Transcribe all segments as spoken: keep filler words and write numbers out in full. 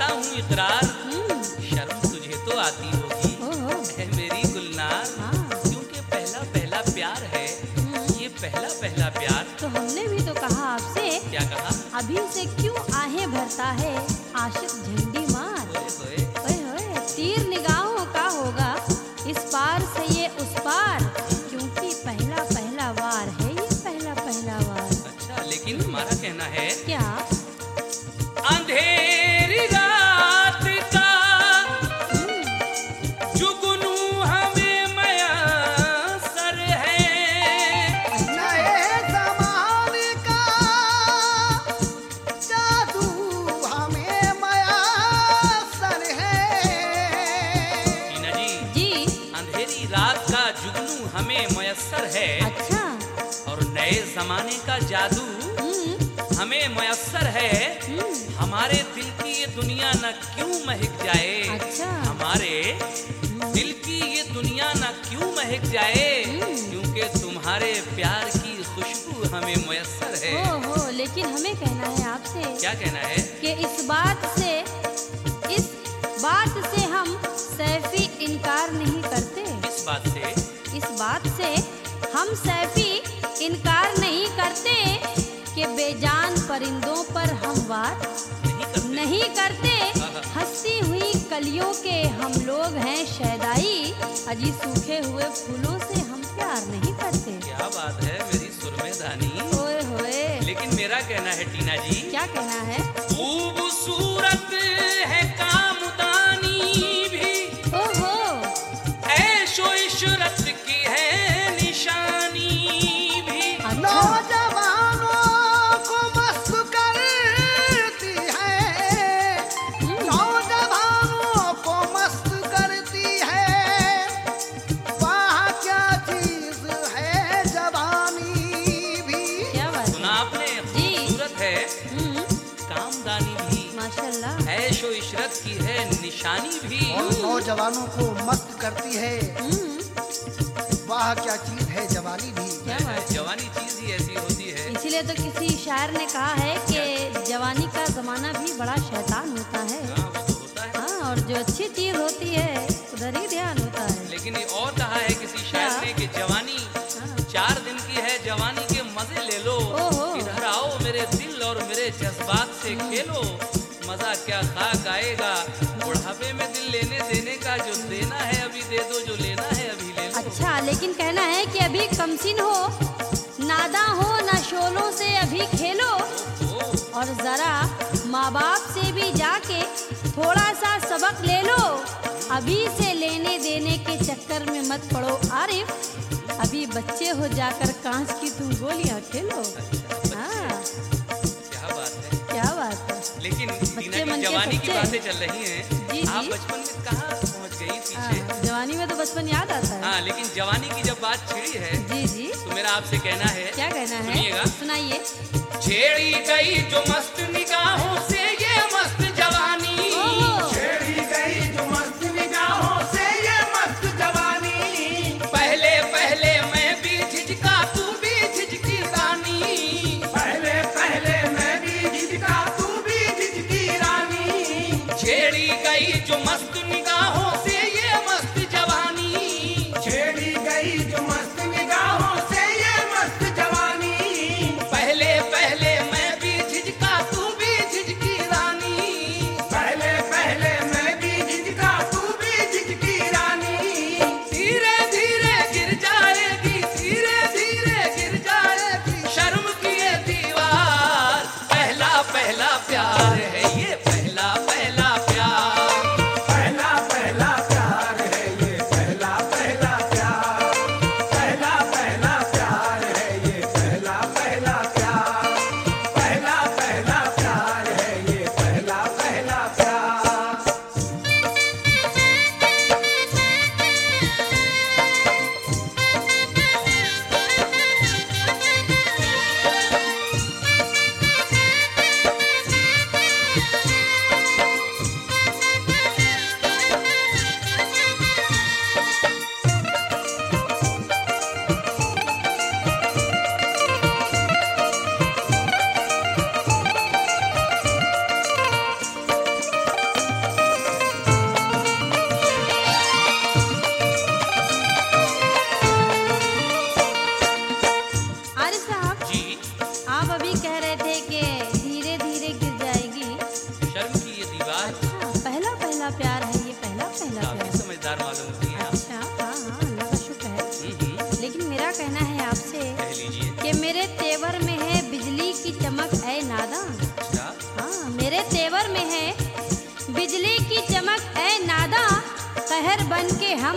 हूँ इकरार, शर्म तुझे तो आती होगी है मेरी गुलनार, क्योंकि पहला पहला प्यार है ये पहला पहला प्यार। तो हमने भी तो कहा आपसे, क्या कहा? अभी से क्यों आहें भरता है आशिक झंडी मार। ओए ओए होए, तीर निगाहों का होगा इस पार से ये उस पार, क्योंकि पहला पहला वार है ये पहला पहला वार। अच्छा, लेकिन हमारा कहना है क्या? अंधेरी रात का जुगनू हमें मयसर है, नए ज़माने का जादू हमें मयस्सर है। टीना जी, जी। अंधेरी रात का जुगनू हमें मयसर है अच्छा। और नए जमाने का जादू हम्म, हमें मयसर है। हम्म, हमारे दिल की ये दुनिया न क्यों महक जाए, अच्छा। हमारे दिल की ये दुनिया न क्यों महक जाए, हम्म। क्योंकि तुम्हारे प्यार की खुशबू हमें मयसर है। हो हो, लेकिन हमें कहना है आपसे क्या कहना है? कि इस बात से इस बात से हम सैफी इनकार नहीं करते। इस बात से इस बात से हम सैफी इनकार नहीं करते कि बेजान परिंदों पर हम वार नहीं करते। नहीं करते। हाँ। हंसती हुई कलियों के हम लोग हैं शैदाई, अजी सूखे हुए फूलों से हम प्यार नहीं करते। क्या बात है मेरी सुरमेदानी। ओए होए, लेकिन मेरा कहना है टीना जी, क्या कहना है? खूबसूरत है कामदानी भी, ओहो, ऐशो इशरत की है निशानी भी। अच्छा। नौजवानों को मस्त करती है, नौजवानों को मस्त करती है, वाह क्या चीज है जवानी भी। क्या बात सुना आपने? जी। खूबसूरत है हम्म, कामदानी भी, माशाल्लाह। ऐशो इशरत की है निशानी भी। और नौजवानों को मस्त करती है, हम्म, वाह क्या चीज है जवानी भी। क्या बात है। जवानी चीज ही ऐसी होती है। इसीलिए तो किसी शायर ने कहा है कि जवानी का जमाना भी बड़ा शैतान होता है। हाँ, वो तो होता है। हाँ, और जो अच्छी चीज होती है उधर ही ध्यान होता है। लेकिन ये और कहा है किसी शायर क्या? ने कि जवानी हाँ। चार दिन की है, जवानी के मजे ले लो, ओहो। इधर आओ मेरे दिल और मेरे जज्बात से खेलो, मजा क्या खाक आएगा, बुढ़ापे में दिल लेने देने का, जो देना है अभी दे दो, जो लेना है अभी ले लो। अच्छा, लेकिन कहना है कि अभी कमसिन हो, नादा हो, ना शोलों से अभी खेलो, ओ, और जरा माँ बाप से भी जाके थोड़ा सा सबक ले लो। अभी से लेने देने के चक्कर में मत पड़ो आरिफ, अभी बच्चे हो जाकर कांच की तुम गोलियां खेलो। हाँ, क्या बात है। क्या बात है। लेकिन टीना मन की के जवानी की बच्चे। बातें चल रही हैं, जी, आप जी। बचपन में कहाँ पहुँच गई पीछे? हाँ, जवानी में तो बचपन याद आता है। हाँ, लेकिन जवानी की जब बात छिड़ी है जी जी, तो मेरा आपसे कहना है, क्या कहना है? सुनिएगा। सुनाइए। छेड़ी गई जो मस्त निगाहों से ये मस्त जवानी, ओहो, छेड़ी गई जो मस्त निगाहों से ये मस्त जवानी, पहले पहले मैं भी झिझका तू भी झिझकी रानी, पहले पहले मैं भी झिझका तू भी झिझकी रानी, छेड़ी गई जो मस्त निगाहों से ये मस्त जवानी, छेड़ी गई जो मस्त निगाहों से ये मस्त जवानी, पहले पहले मैं भी झिझका तू भी झिझकी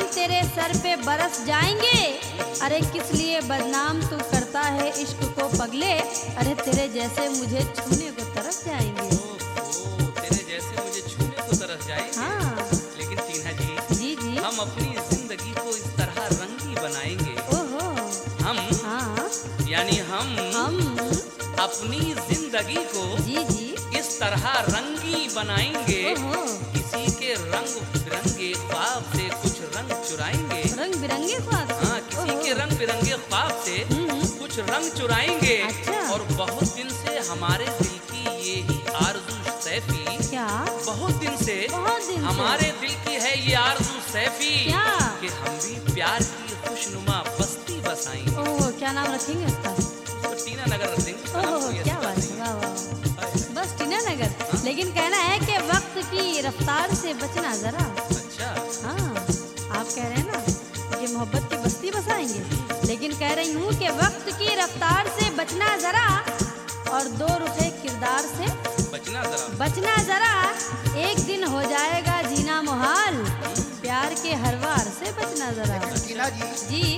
हम तेरे सर पे बरस जाएंगे। अरे किस लिए बदनाम तू करता है इश्क को पगले, अरे तेरे जैसे मुझे छूने को तरस जाएंगे। ओ, तेरे जैसे मुझे छूने को तरस जाएंगे। हाँ लेकिन टीना जी, जी जी। हम अपनी जिंदगी को इस तरह रंगी बनाएंगे। ओहो हम हाँ यानी हम हम अपनी जिंदगी को जी जी। इस तरह रंगी बनाएंगे। ओहो किसी के रंग बिरंगे ख्वाब से कुछ रंग चुराएंगे। रंग बिरंगे ख्वाब। हाँ, किसी के रंग बिरंगे ख्वाब से हम्म, कुछ रंग चुराएंगे। अच्छा। और बहुत दिन से हमारे दिल की ये ही आरज़ू सैफी, क्या बहुत दिन से बहुत दिन से। हमारे दिल की है ये आरज़ू सैफी क्या? कि हम भी प्यार की खुशनुमा बस्ती बसाएंगे। ओह क्या नाम रखेंगे उसका? तो टीना नगर रख देंगे उसका नाम, ओह कोई क्या ऐसी बात बात है, नहीं वाह वाह वाह। है। बस टीना नगर। लेकिन कहना है कि वक्त की रफ्तार से बचना जरा। अच्छा, हाँ आप कह रहे हैं ना कि मोहब्बत की बस्ती बसाएंगे, लेकिन कह रही हूँ कि वक्त की रफ्तार से बचना जरा और दो रुपए किरदार से बचना जरा। बचना जरा। एक दिन हो जाएगा जीना मुहाल, प्यार के हर वार से बचना जरा। टीना जी, जी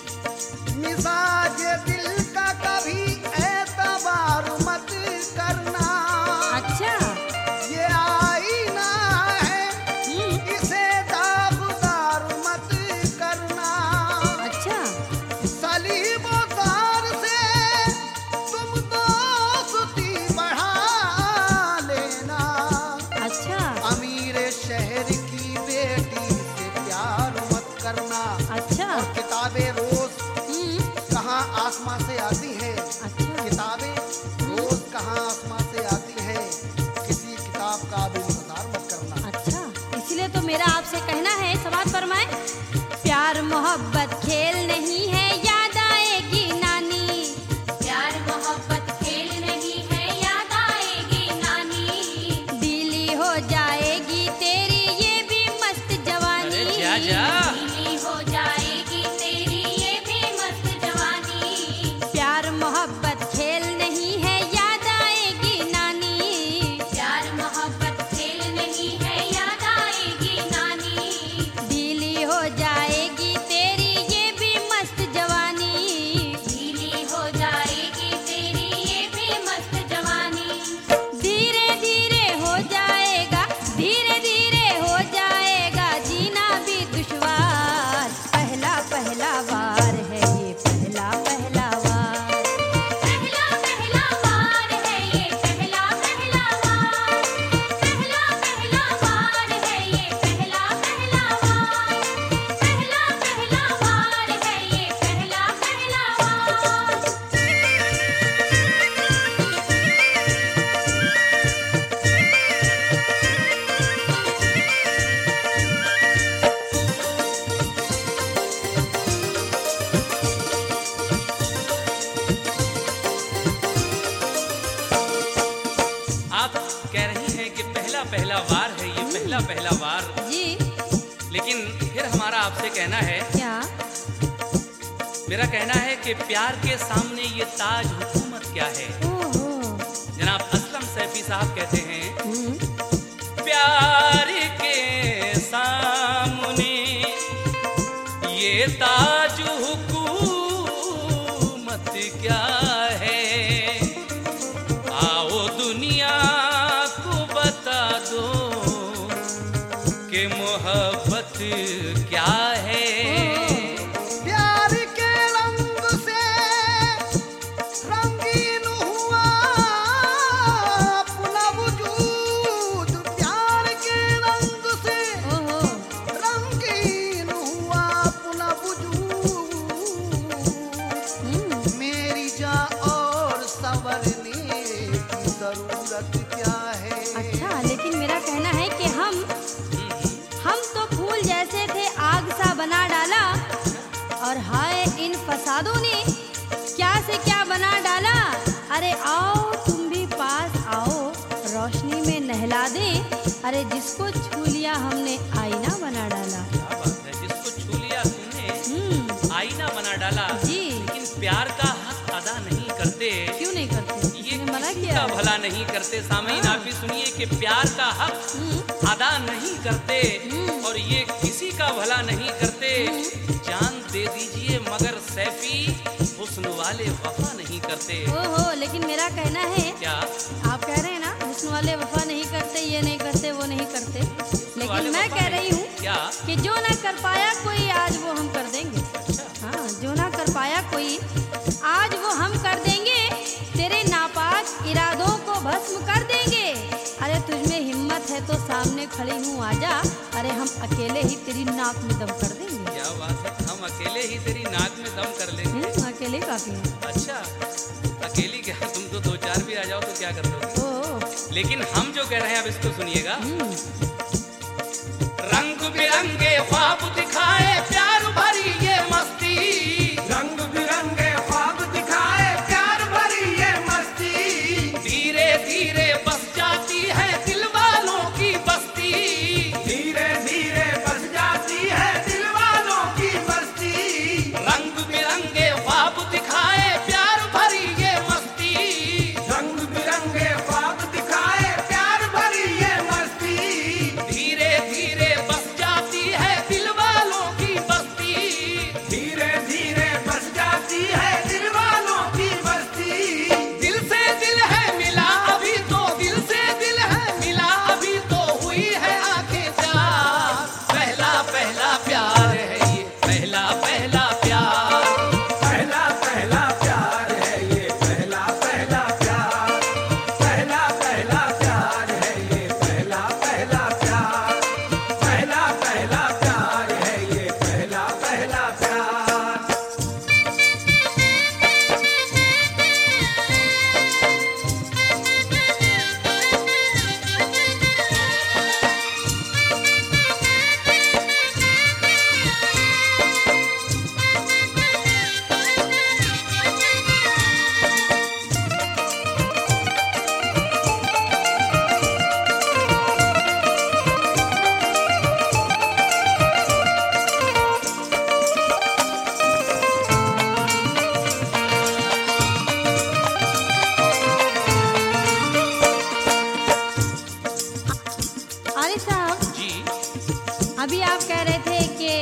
मिजाज दिल का कभी एतबार मत करना। अच्छा। ये आईना है, हम्म, इसे दागदार मत करना। अच्छा सलीबोतार से तुम दोस्ती बढ़ा लेना। अच्छा अमीर शहर की बेटी से प्यार मत करना। अच्छा। और किताबें रोज हम्म, कहाँ आसमां से आती है, अच्छा किताबें रोज कहाँ आसमां से आती है, किसी किताब का भी इंतजार मत करना। अच्छा। इसलिए तो मेरा आपसे कहना है, सवाल फरमाए। प्यार मोहब्बत खेल नहीं है, याद आएगी नानी। प्यार मोहब्बत खेल नहीं है, याद आएगी नानी। डीली हो जाएगी तेरी ये भी मस्त जवानी। अरे जा जा। ढीली हो जाएगी तेरी ये भी मस्त जवानी। प्यार मोहब्बत खेल नहीं है, याद आएगी नानी। प्यार मोहब्बत खेल नहीं है, याद आएगी नानी। डीली हो जाएगी तेरी ये भी मस्त जवानी। ढीली हो जाएगी तेरी ये भी मस्त जवानी। धीरे धीरे हो जाएगा, धीरे धीरे हो जाएगा जीना भी दुश्वार। पहला पहला वार है ये, पहला पहला वार। पहला पहला वार है ये, पहला पहला वार। पहला पहला वार है ये, पहला पहला वार। पहला पहला वार है ये, पहला पहला वार। आप कह रही हैं कि पहला पहला वार है ये, पहला पहला वार। जी लेकिन फिर हमारा आपसे कहना है, क्या? मेरा कहना है कि प्यार के सामने ये ताज हुकूमत क्या है। ओहो। जनाब असलम सैफी साहब कहते हैं, हम्म, प्यार के सामने ये ताज हुकूमत क्या है। आओ दुनिया को बता दो कि मोहब्बत क्या है। प्यार के रंग से रंगीन हुआ अपना वजूद। प्यार के रंग से ओहो। रंगीन हुआ अपना वजूद। हम्म, मेरी जा और संवरने की जरूरत क्या है। अच्छा। लेकिन मेरा कहना है कि हम हम तो फूल जैसे थे, आग सा बना डाला। और हाय इन फसादों ने क्या से क्या बना डाला। अरे आओ तुम भी पास आओ, रोशनी में नहला दे। अरे जिसको छू लिया हमने आईना बना डाला। क्या बात है, जिसको छू लिया तुमने हम्म, आईना बना डाला। जी। लेकिन प्यार का हक अदा नहीं करते, क्यों नहीं करते? ये इसने मना किसी किया का है। भला नहीं करते। सामीन हाँ। आप भी सुनिए कि प्यार का हक हम्म, अदा नहीं करते और ये किसी का भला नहीं करते। जान दे दीजिए मगर सैफी हुस्न वाले वफा नहीं करते। ओहो, लेकिन मेरा कहना है, क्या आप कह रहे हैं ना हुस्न वाले वफा नहीं करते, ये नहीं करते, वो नहीं करते, वाले लेकिन मैं वफा कह नहीं- रही हूँ क्या? कि जो ना कर पाया कोई आज वो हम कर देंगे। अच्छा, हाँ, जो ना कर पाया कोई आज वो हम कर देंगे, तेरे नापाक इरादों को भस्म कर देंगे। अरे तुझमें हिम्मत है तो सामने खड़ी हूँ आजा, अरे हम अकेले ही तेरी नाक में दम कर देंगे। क्या बात है, हम अकेले ही तेरी नाक में दम कर लेंगे। हम्म, अकेले काफी है। अच्छा, अकेली क्या, तुम तो दो चार भी आ जाओ तो क्या कर दोगे। ओ, लेकिन हम जो कह रहे हैं अब इसको सुनिएगा। हम्म, रंग बिरंगे ख्वाब दिखाए प्यार भरी ये मस्ती, रंग बिरंगे ख्वाब दिखाए प्यार भरी ये मस्ती, धीरे धीरे बस जाती है दिल वालों की बस्ती। धीरे धीरे बस जाती है दिल वालों की बस्ती। रंग बिरंगे ख्वाब दिखाए प्यार भरी ये मस्ती, रंग बिरंगे ख्वाब दिखाए प्यार भरी ये मस्ती, धीरे धीरे बस जाती है दिल वालों की बस्ती। धीरे धीरे बस जाती है दिल वालों की बस्ती। दिल से दिल है मिला अभी तो, दिल से दिल है मिला अभी तो, हुई है आंखें चार। पहला पहला प्यार है ये, पहला पहला प्यार। पहला पहला प्यार है ये, पहला पहला प्यार। पहला पहला प्यार है ये, पहला पहला प्यार। पहला पहला प्यार है ये, पहला पहला प्यार। आरिफ साहब, जी, अभी आप कह रहे थे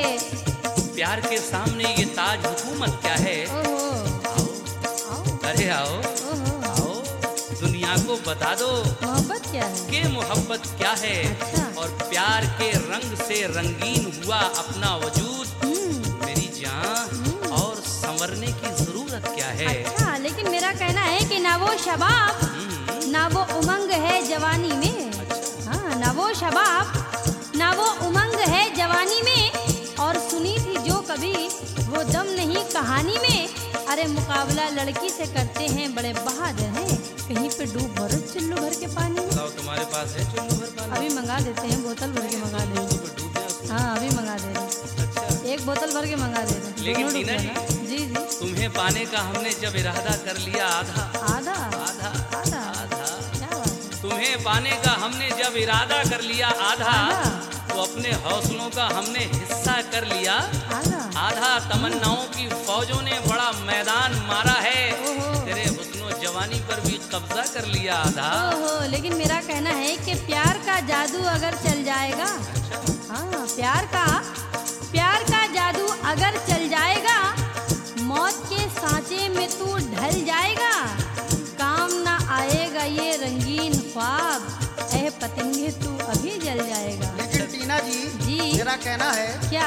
कि प्यार के सामने ये ताज हुकूमत क्या है। ओहो, आओ, आओ, अरे आओ ओहो, आओ, दुनिया को बता दो मोहब्बत क्या है? कि मोहब्बत क्या है। अच्छा। और प्यार के रंग से रंगीन हुआ अपना वजूद। हम्म, मेरी जान और संवरने की जरूरत क्या है। अच्छा, लेकिन मेरा कहना है कि ना वो शबाब, हम्म, ना वो उमंग है जवानी में। हाँ, ना वो शबाब, ना वो उमंग है जवानी में, और सुनी थी जो कभी वो दम नहीं कहानी में। अरे मुकाबला लड़की से करते हैं, बड़े बहादुर हैं, कहीं पे डूब भरो चुल्लू भर के पानी में। बताओ तुम्हारे पास है चुल्लू भर पानी? अभी मंगा देते हैं, बोतल भर के मंगा दे रहे तो फिर डूब जाओ उसमें। हैं। हाँ, अभी मंगा दे रहे हैं, अच्छा, एक बोतल भर के मंगा दे रहे हैं। लेकिन दोनों डूब टीना जाना। जी जी, तुम्हें पाने का हमने जब इरादा कर लिया आधा आधा आधा आधा आधा, क्या बात है? तुम्हें पाने का हमने जब इरादा कर लिया आधा, आधा। तो अपने हौसलों का हमने हिस्सा कर लिया आधा। आधा। तमन्नाओं की फौजों ने बड़ा मैदान मारा है, ओहो। तेरे हुस्नो जवानी पर भी कब्जा कर लिया आधा। ओहो, लेकिन मेरा कहना है कि प्यार का जादू अगर चल जाएगा, हाँ, प्यार का प्यार का जादू अगर चल जाएगा, मौत के सांचे में तू ढल जाएगा, काम ना आएगा ये रंगीन ख्वाब, ऐ पतंगे तू अभी जल जाएगा। लेकिन टीना जी, जी। मेरा कहना है, क्या?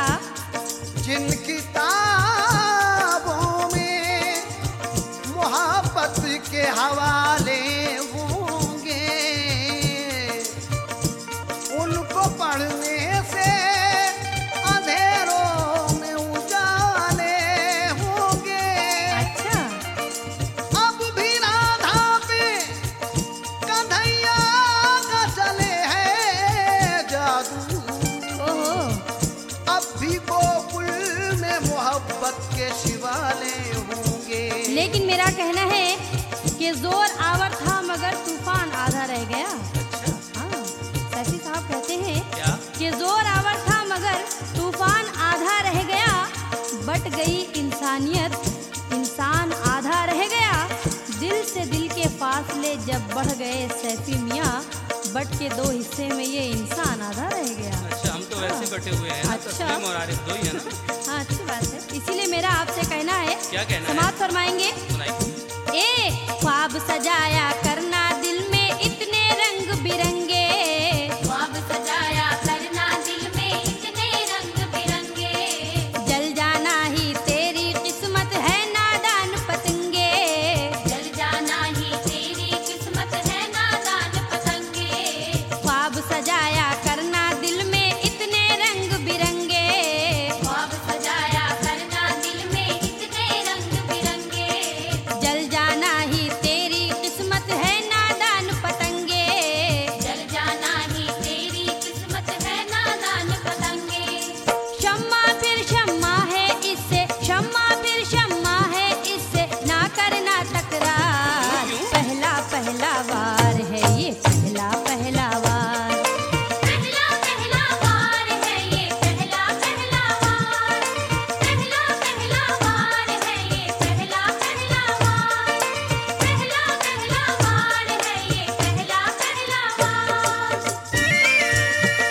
जिन किताबों में मोहब्बत के हवाले होंगे, उनको पढ़ने से अंधेरों में उजाले होंगे। अच्छा, अब भी राधा पे कन्हैया का चले है जादू, ओहो, अब भी गोकुल में मोहब्बत के शिवाले होंगे। लेकिन मेरा कहना है कि जोर आवर था मगर तूफान आधा रह गया। हाँ, सैफी साहब कहते हैं क्या? कि जोर आवर था मगर तूफान आधा रह गया, बट गई इंसानियत, इंसान आधा रह गया, दिल से दिल के फासले जब बढ़ गए सैफी मियाँ, बट के दो हिस्से में ये इंसान आधा रह गया। अच्छा, हम तो वैसे बटे हुए हैं ना, अच्छा। तस्लीम और आरिफ दो ही है ना। हाँ, अच्छी बात है। इसीलिए मेरा आपसे कहना है, क्या कहना है? समाप्त फरमाएंगे। सुनाइए। ए ख्वाब सजाया करना दिल में इतने रंग बिरंगे, ख्वाब सजाया करना दिल में इतने रंग बिरंगे, जल जाना ही तेरी किस्मत है नादान पतंगे, जल जाना ही तेरी किस्मत है नादान पतंगे, ख्वाब सजाया करना दिल में इतने रंग बिरंगे, ख्वाब सजाया करना दिल में इतने रंग बिरंगे, जल जाना ही तेरी किस्मत है नादान पतंगे, जल जाना ही तेरी किस्मत है नादान पतंगे। शम्मा फिर शम्मा है इससे, शम्मा फिर शम्मा है इससे, ना करना तकरार, पहला पहला वार है ये, पहला पहला वार, पहला पहला वार है ये, पहला पहला वार, पहला पहला वार है ये, पहला पहला वार, पहला पहला वार है ये, पहला पहला वार।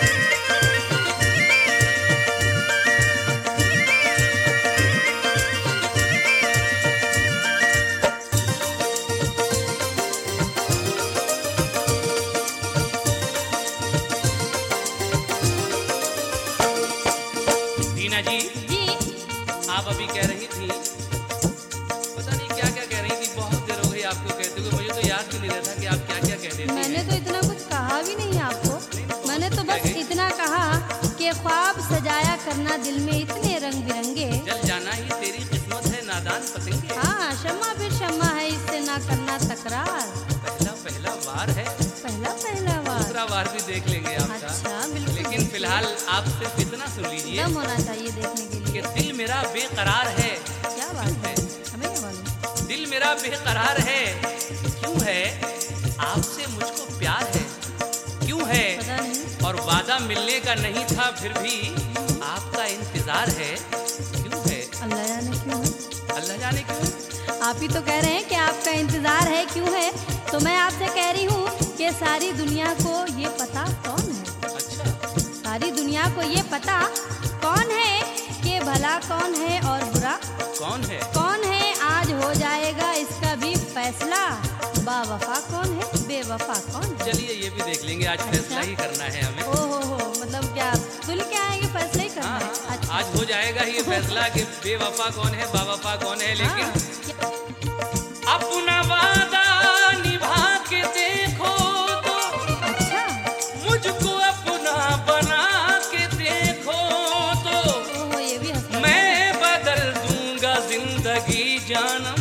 दीना जी, जी आप अभी कह रही थी, पता नहीं क्या क्या कह रही थी, बहुत देर हो गई आपको कहते हुए, मुझे तो याद भी नहीं रहता कि आप क्या क्या कह रही मैंने थी। तो इतना कुछ कहा भी नहीं आपको, मैंने तो बस इतना कहा कि ख्वाब सजाया करना दिल में इतने रंग बिरंगे, जल जाना ही तेरी किस्मत है नादान पतंगे, हाँ शम्मा फिर शम्मा है इससे ना करना तकरार, पहला पहला वार है, पहला पहला वार। दूसरा वार भी देख लेंगे आपका। अच्छा, बिल्कुल। लेकिन फिलहाल आप सिर्फ इतना सुन लीजिए दम होना चाहिए देखने के कि लिए। दिल मेरा बेकरार है। क्या बात है, हमें क्या मालूम। दिल मेरा बेकरार है, क्यों है? आपसे मुझको प्यार है, क्यों है? पता नहीं। और वादा मिलने का नहीं था, फिर भी आपका इंतजार है, क्यों है? अल्लाह जाने क्यों है। अल्लाह जाने क्यों? आप ही तो कह रहे हैं कि आपका इंतजार है, क्यों है, तो मैं आपसे कह रही हूँ कि सारी दुनिया को ये पता कौन है, अच्छा, सारी दुनिया को ये पता कौन है कि भला कौन है और बुरा कौन है? कौन है, आज हो जाएगा इसका भी फैसला, बावफा कौन है, बेवफा कौन है। चलिए ये भी देख लेंगे, आज फैसला ही करना है हमें। ओ हो हो, मतलब क्या सुन के आएंगे, फैसला ही करना हाँ, है। हाँ, अच्छा, आज हो जाएगा ये फैसला कि बेवफा कौन है, बावफा कौन है। लेकिन हाँ, अपना वादा निभा के देखो तो, अच्छा, मुझको अपना बना के देखो तो, ओ हो, ये भी हंसना। मैं बदल दूंगा जिंदगी जानम,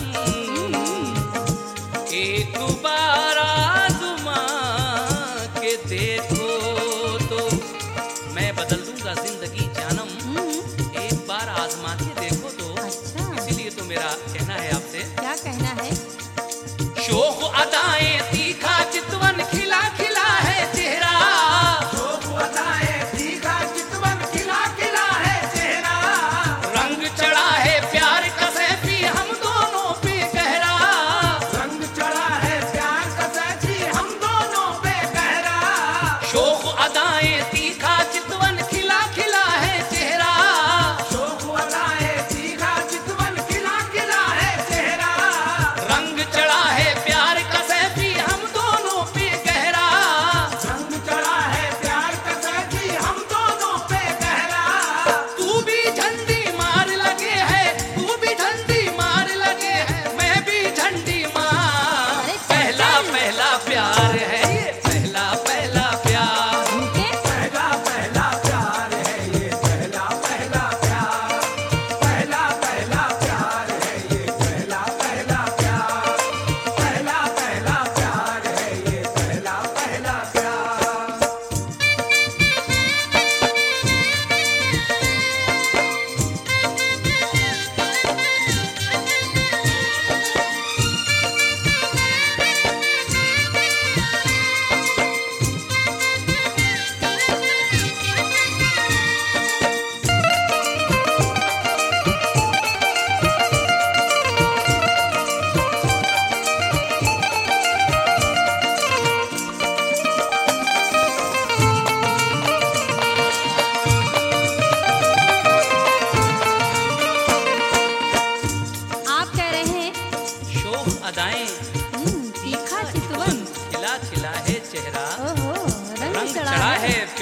एक बार आज़मा के देखो तो, मैं बदल दूंगा जिंदगी जानम, हम्म, एक बार आजमा के देखो तो। अच्छा, इसीलिए तो मेरा कहना है आपसे, क्या कहना है। शोख अदाएं तीखा चितवन खिला खिला है चेहरा, शोक बताए तीखा चितवन खिला खिला है चेहरा, रंग चढ़ा है प्यार का सैफी हम दोनों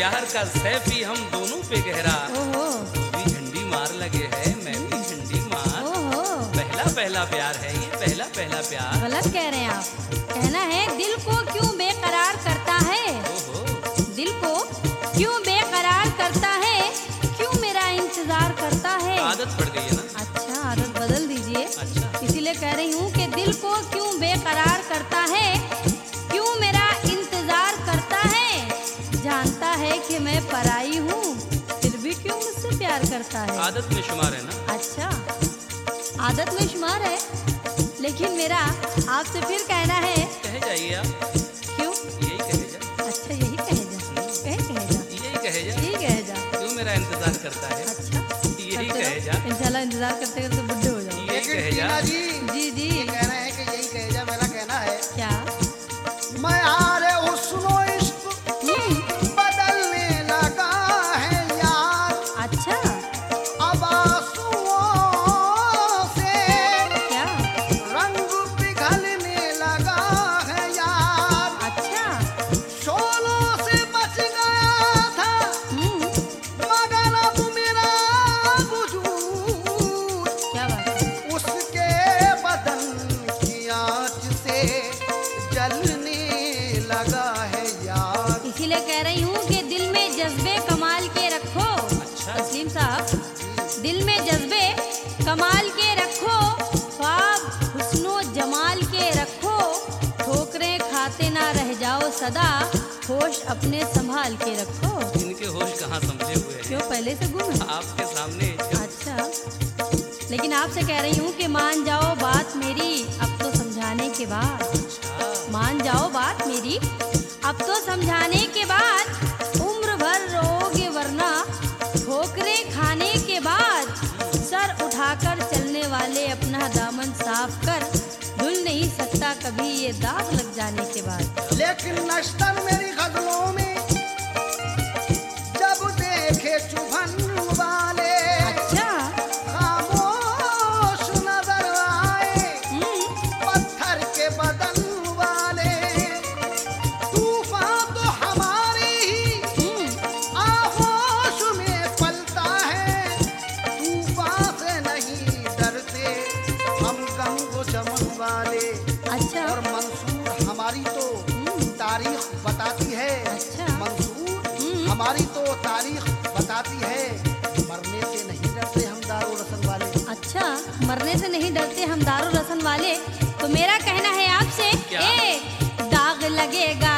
प्यार का सैफी हम दोनों पे गहरा, ओहो तू भी झंडी मार लगे है मैं भी झंडी मार। ओहो पहला पहला प्यार है ये, पहला पहला प्यार। गलत कह रहे हैं आप। कहना है दिल को क्यों बेकरार करता है, ओहो दिल को क्यों बेकरार करता है, क्यों मेरा इंतजार करता है। आदत पड़ गई है ना। अच्छा आदत बदल दीजिए। अच्छा इसीलिए कह रही हूँ कि दिल को क्यों बेकरार करता है, क्यों मेरा इंतजार करता है। जानता है कि मैं पराई हूँ, फिर भी क्यों मुझसे प्यार करता है। आदत में शुमार है ना। अच्छा आदत में शुमार है, लेकिन मेरा आपसे फिर कहना है कहे जाइए आप, क्यों। यही कहे जा, अच्छा यही कहे जा, कहे कहे जा, यही कहे जा, यही कहे जा। क्यों मेरा इंतजार करता है। अच्छा यही करते कहे रहो। जा, इंशाल्लाह इंतजार करते करते बुढ़े हो जाओ। यही लेकिन कहे जा। टीना जी जी जी ये कह रहे हैं कि यही कहे जा, मेरा कहना है क्या। मैं आरे हुस्नो इश्क हम्म, बदलने लगा है यार, अच्छा अब आंसुओं से क्या। रंग पिघलने लगा है यार। अच्छा शोलों से बच गया था हम्म, मगर अब मेरा वजूद क्या बात है। उसके बदन की आँच से जलने लगा है यार। इसीलिए कह रही हूँ कि दिल में जज्बे कमाल के रखो। अच्छा। तस्लीम साहब दिल में जज्बे कमाल के रखो, ख्वाब हुस्नो जमाल के रखो, ठोकरें खाते ना रह जाओ सदा, होश अपने संभाल के रखो। इनके होश कहाँ समझे हुए हैं क्यों पहले से गुम है। आपके सामने। अच्छा लेकिन आपसे कह रही हूँ कि मान जाओ बात मेरी अब तो समझाने के बाद, अच्छा मान जाओ बात मेरी अब तो समझाने के बाद, उम्र भर रोगे वरना ठोकरें खाने के बाद, सर उठाकर चलने वाले अपना दामन साफ कर, धुल नहीं सकता कभी ये दाग लग जाने के बाद। लेकिन नश्तर मेरी गजलों में जब देखे चुभन वाले अच्छा खामोश नजर आए, हम्म, पत्थर के बदन वाले। तूफान तो हमारी ही हम्म, आगोश में पलता है, तूफान से नहीं डरते हम गंगो चमन वाले। अच्छा और मंसूर हमारी तो हम्म, तारीख बताती है, अच्छा। मंसूर हम्म। हमारी तो तारीख बताती है, मरने से नहीं डरते हम दारू रसन वाले। अच्छा मरने से नहीं डरते हम दारू रसन वाले। तो मेरा कहना है आपसे क्या? ए दाग लगेगा